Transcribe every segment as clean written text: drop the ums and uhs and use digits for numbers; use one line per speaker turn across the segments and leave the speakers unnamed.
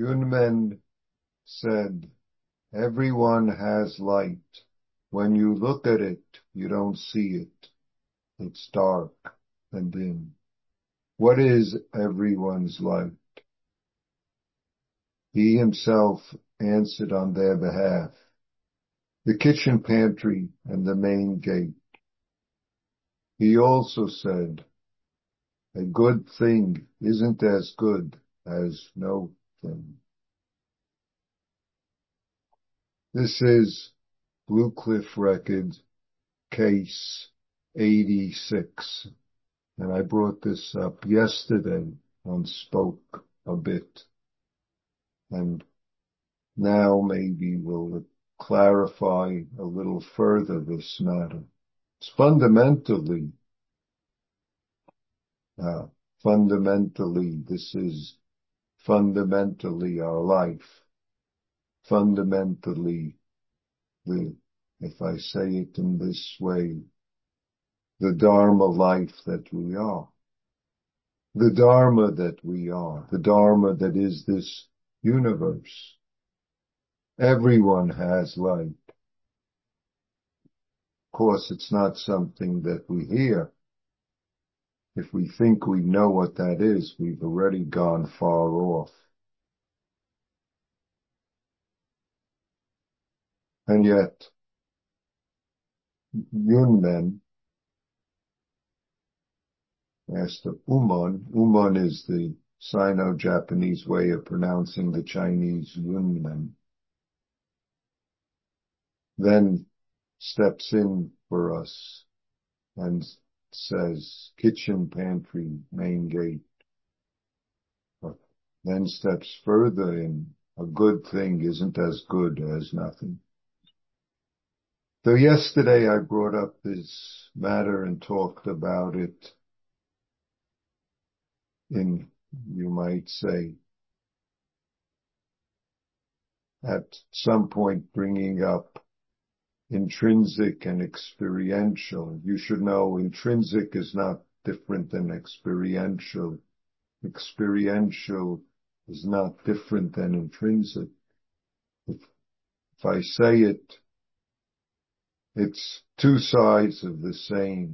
Yunmen said, everyone has light. When you look at it, you don't see it. It's dark and dim. What is everyone's light? He himself answered on their behalf, the kitchen pantry and the main gate. He also said, a good thing isn't as good as no thing. This is Blue Cliff Record, case 86. And I brought this up yesterday and spoke a bit. And now maybe we'll clarify a little further this matter. It's fundamentally, this is fundamentally our life. Fundamentally, if I say it in this way, the Dharma life that we are. The Dharma that we are. The Dharma that is this universe. Everyone has light. Of course, it's not something that we hear. If we think we know what that is, we've already gone far off. And yet, Yunmen asked Umon. Umon is the Sino-Japanese way of pronouncing the Chinese Yunmen. Then steps in for us and says, kitchen, pantry, main gate. Then steps further in, a good thing isn't as good as nothing. So yesterday I brought up this matter and talked about it in, you might say, at some point bringing up intrinsic and experiential. You should know intrinsic is not different than experiential. Experiential is not different than intrinsic. If I say it, it's two sides of the same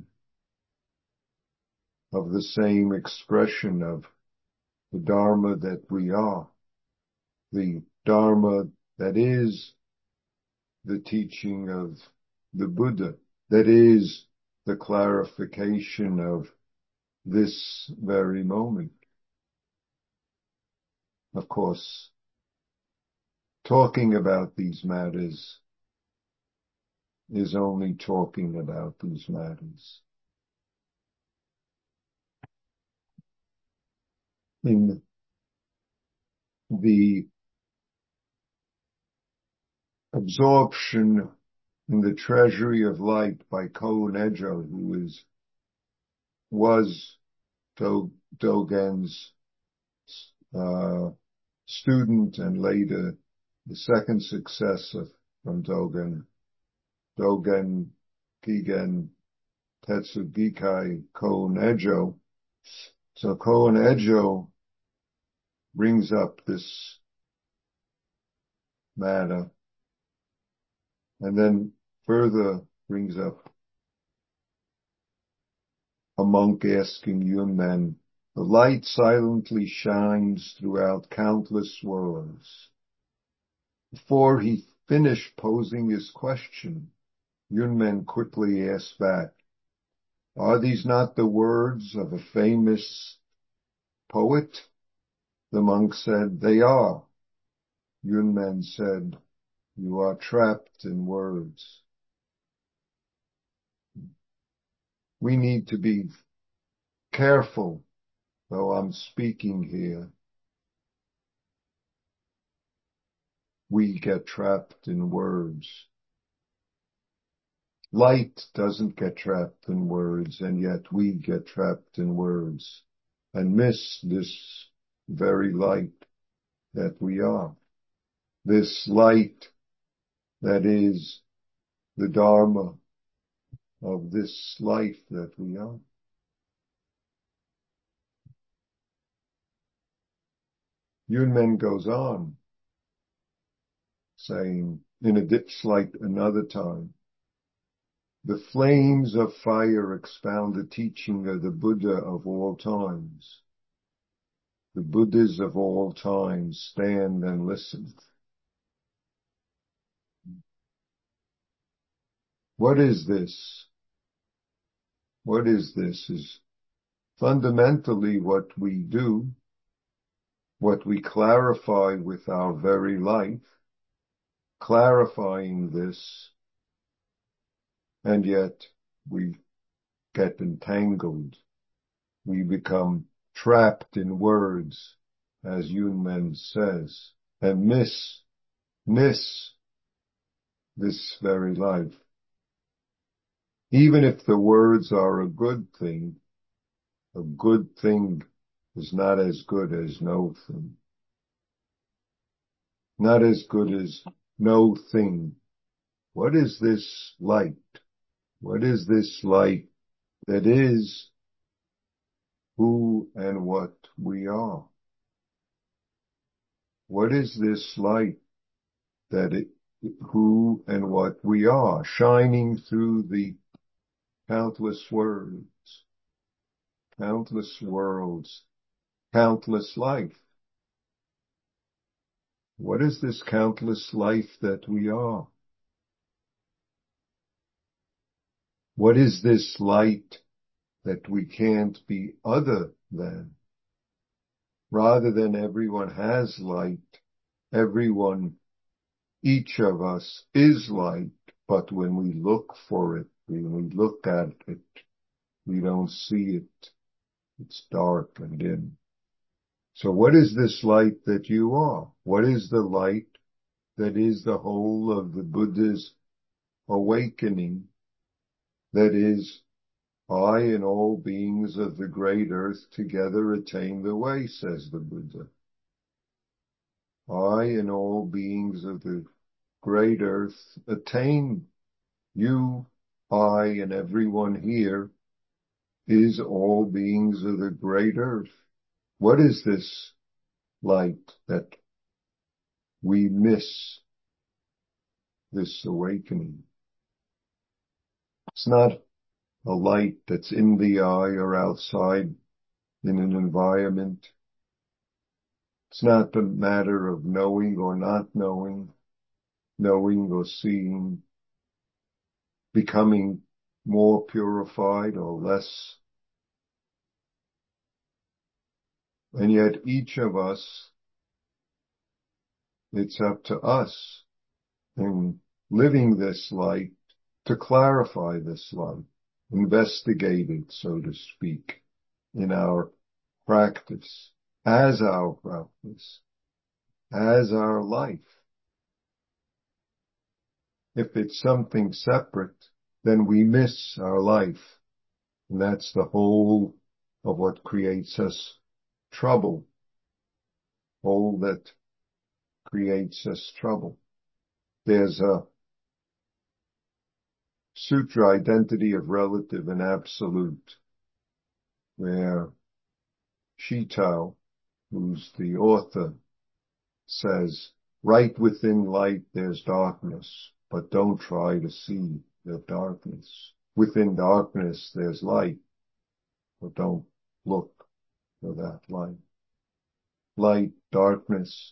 expression of the Dharma that we are. The Dharma that is the teaching of the Buddha, that is the clarification of this very moment. Of course, talking about these matters is only talking about these matters. In the absorption in the treasury of light by Koun-ejo, who was Dogen's student and later the second successor from Dogen Kigen Tetsugikai Koun-ejo. So Koun-ejo brings up this matter and then further brings up a monk asking Yunmen, the light silently shines throughout countless worlds. Before he finished posing his question, Yunmen quickly asked back, are these not the words of a famous poet? The monk said, they are. Yunmen said, you are trapped in words. We need to be careful, though I'm speaking here. We get trapped in words. Light doesn't get trapped in words, and yet we get trapped in words and miss this very light that we are. This light that is the Dharma of this life that we are. Yunmen goes on, saying in a slight another time, the flames of fire expound the teaching of the Buddha of all times. The Buddhas of all times stand and listen. What is this? What is this? Is fundamentally what we do, what we clarify with our very life, clarifying this, and yet we get entangled. We become trapped in words, as Yunmen says, and miss this very life. Even if the words are a good thing is not as good as no thing. Not as good as no thing. What is this light? What is this light that is who and what we are? What is this light who and what we are, shining through the countless worlds, countless life? What is this countless life that we are? What is this light that we can't be other than? Rather than everyone has light, each of us is light, but when we look for it, when we look at it, we don't see it. It's dark and dim. So what is this light that you are? What is the light that is the whole of the Buddha's awakening? That is, I and all beings of the great earth together attain the way, says the Buddha. I and all beings of the great earth attain. You, I, and everyone here is all beings of the great earth. What is this light that we miss, this awakening? It's not a light that's in the eye or outside in an environment. It's not a matter of knowing or not knowing, knowing or seeing, becoming more purified or less. And yet each of us, it's up to us in living this light to clarify this light, investigate it, so to speak, in our practice, as our practice, as our life. If it's something separate, then we miss our life. And that's the whole of what creates us trouble. All that creates us trouble. There's a Sutra, Identity of Relative and Absolute, where Shitao, who's the author, says, right within light there's darkness, but don't try to see the darkness. Within darkness there's light, but don't look for that light. Light, darkness,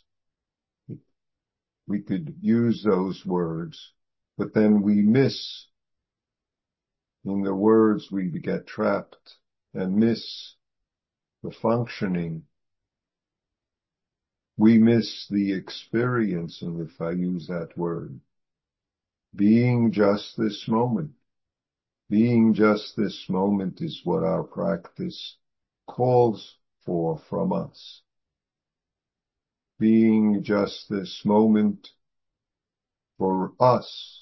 we could use those words, but then we miss, in the words we get trapped and miss the functioning. We miss the experience, and if I use that word, being just this moment. Being just this moment is what our practice calls for from us. Being just this moment for us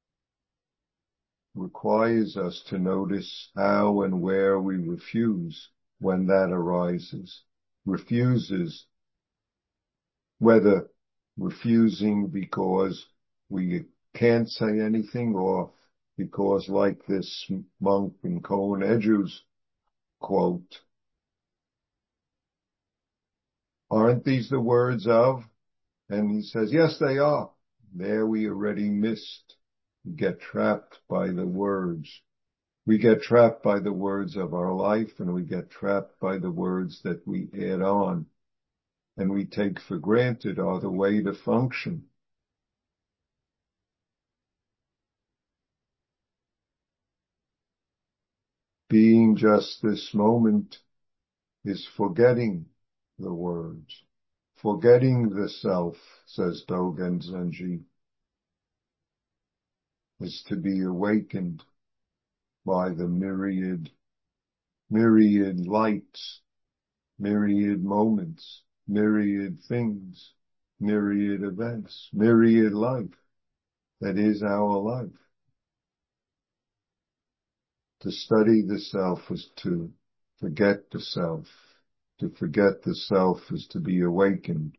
requires us to notice how and where we refuse when that arises. Refuses, whether refusing because we can't say anything, or because, like this monk in Kohen Edru's quote, Aren't these the words of? And he says, yes, they are. There we already missed. We get trapped by the words. We get trapped by the words of our life, and we get trapped by the words that we add on and we take for granted are the way to function. Being just this moment is forgetting the words, forgetting the self, says Dogen Zenji, is to be awakened by the myriad lights, myriad moments, myriad things, myriad events, myriad life that is our life. To study the self is to forget the self. To forget the self is to be awakened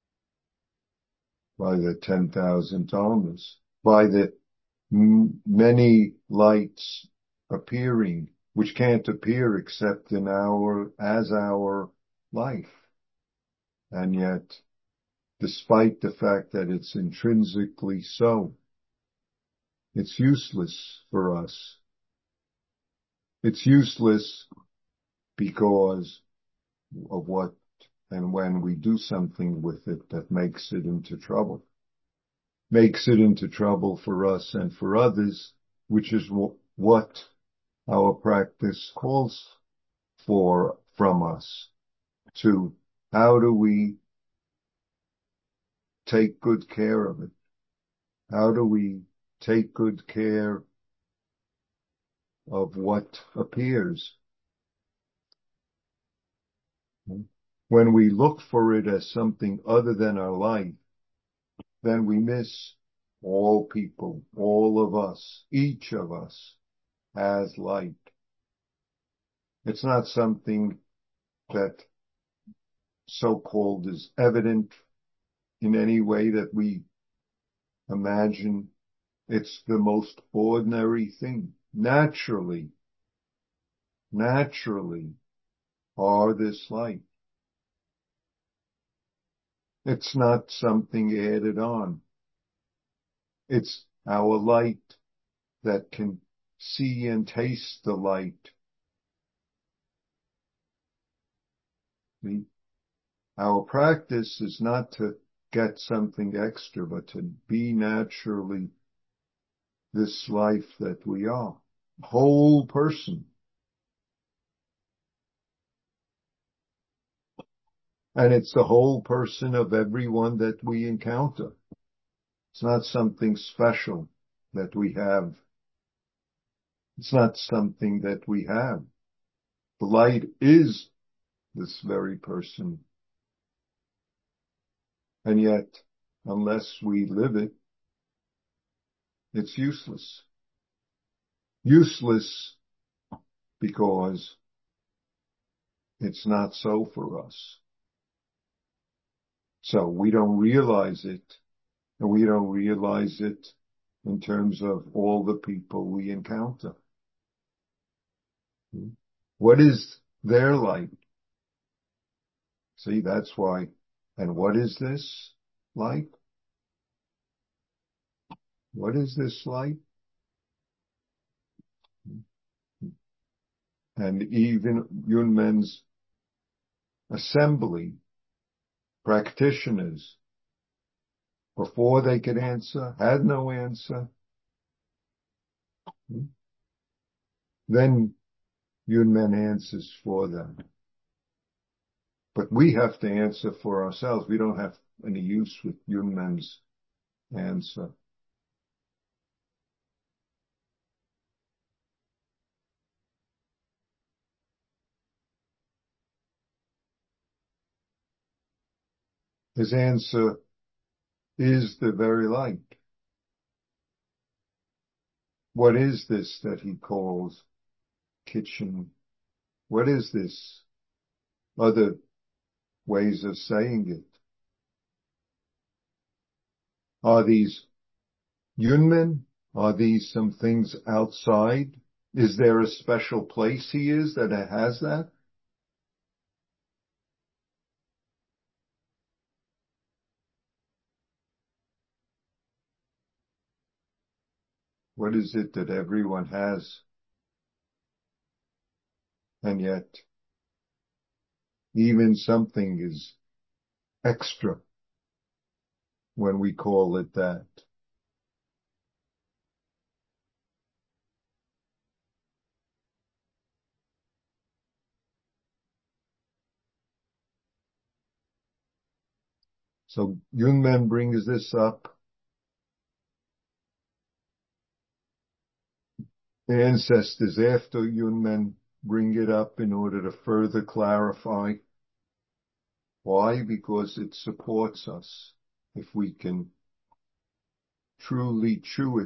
by the 10,000 dharmas, by the many lights appearing, which can't appear except in as our life. And yet, despite the fact that it's intrinsically so, it's useless for us. It's useless because of what and when we do something with it that makes it into trouble. Makes it into trouble for us and for others, which is what our practice calls for from us. To how do we take good care of it? How do we take good care of what appears? When we look for it as something other than our life, then we miss all people, all of us, each of us has light. It's not something that so-called is evident in any way that we imagine. It's the most ordinary thing. Naturally are this light. It's not something added on. It's our light that can see and taste the light. Our practice is not to get something extra, but to be naturally this life that we are. Whole person. And it's the whole person of everyone that we encounter. It's not something special that we have. It's not something that we have. The light is this very person. And yet, unless we live it, it's useless. Useless because it's not so for us. So we don't realize it, and we don't realize it in terms of all the people we encounter. What is their light? See, that's why. And what is this light? What is this light? And even Yunmen's assembly, practitioners, before they could answer, had no answer. Then Yunmen answers for them. But we have to answer for ourselves. We don't have any use with Yunmen's answer. His answer is the very light. What is this that he calls kitchen? What is this? Other ways of saying it. Are these Yunmen? Are these some things outside? Is there a special place he is that it has that? What is it that everyone has? And yet, even something is extra when we call it that. So Yunmen brings this up. The ancestors after Yunmen bring it up in order to further clarify. Why? Because it supports us. If we can truly chew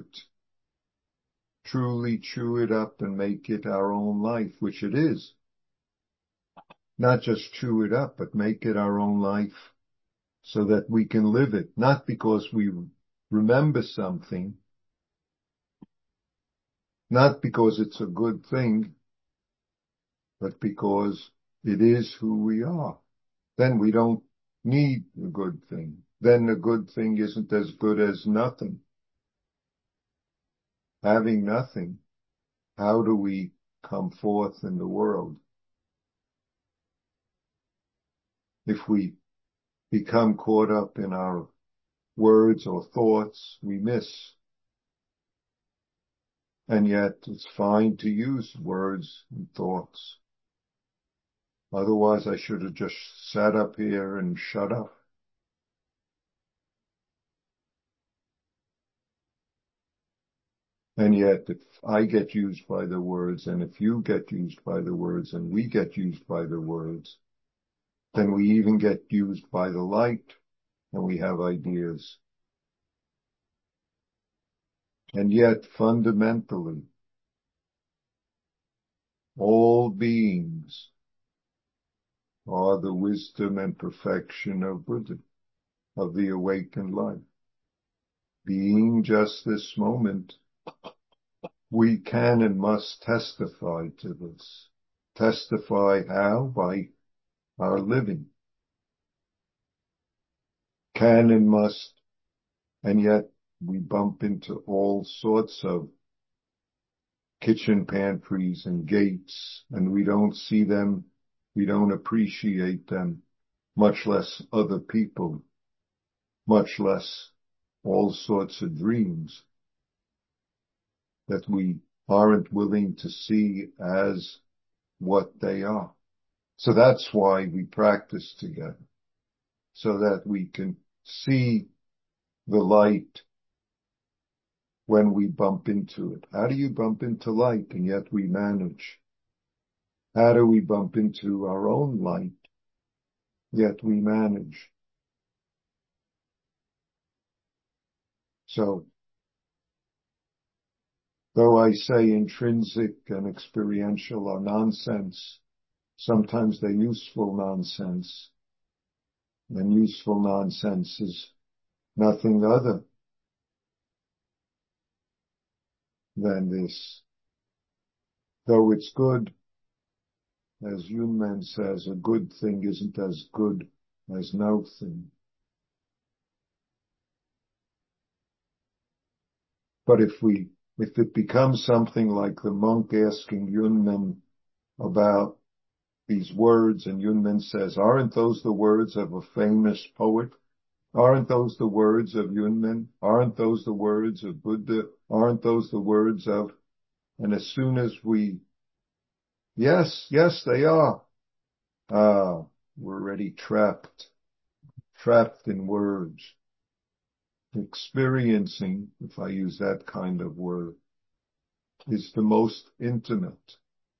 it up and make it our own life, which it is. Not just chew it up, but make it our own life so that we can live it. Not because we remember something, not because it's a good thing, but because it is who we are. Then we don't need a good thing. Then a good thing isn't as good as nothing. Having nothing, how do we come forth in the world? If we become caught up in our words or thoughts, we miss. And yet it's fine to use words and thoughts. Otherwise I should have just sat up here and shut up. And yet if I get used by the words, and if you get used by the words, and we get used by the words, then we even get used by the light, and we have ideas. And yet, fundamentally, all beings are the wisdom and perfection of Buddha, of the awakened life. Being just this moment, we can and must testify to this. Testify how? By our living. Can and must, and yet we bump into all sorts of kitchen pantries and gates, and we don't see them, we don't appreciate them, much less other people, much less all sorts of dreams that we aren't willing to see as what they are. So that's why we practice together, so that we can see the light when we bump into it. How do you bump into light and yet we manage? How do we bump into our own light, yet we manage? So, though I say intrinsic and experiential are nonsense, sometimes they're useful nonsense. And useful nonsense is nothing other than this. Though it's good, as Yunmen says, a good thing isn't as good as no thing. But if it becomes something like the monk asking Yunmen about these words, and Yunmen says, aren't those the words of a famous poet? Aren't those the words of Yunmen? Aren't those the words of Buddha? Aren't those the words of, and as soon as yes, they are. We're already trapped in words. Experiencing, if I use that kind of word, is the most intimate,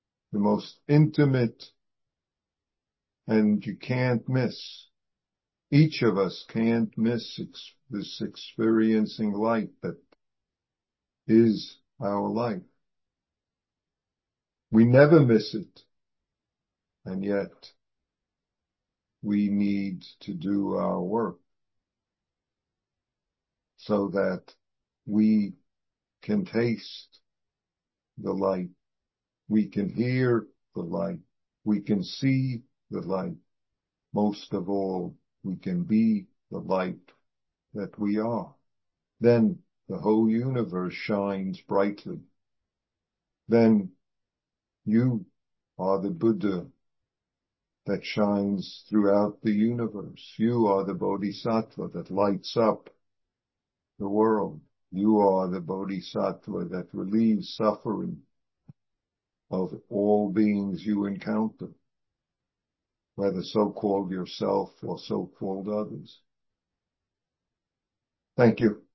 and you can't miss. Each of us can't miss this experiencing light that is our life. We never miss it, and yet we need to do our work so that we can taste the light, we can hear the light, we can see the light. Most of all, we can be the light that we are. Then the whole universe shines brightly. Then you are the Buddha that shines throughout the universe. You are the Bodhisattva that lights up the world. You are the Bodhisattva that relieves suffering of all beings you encounter, whether so-called yourself or so-called others. Thank you.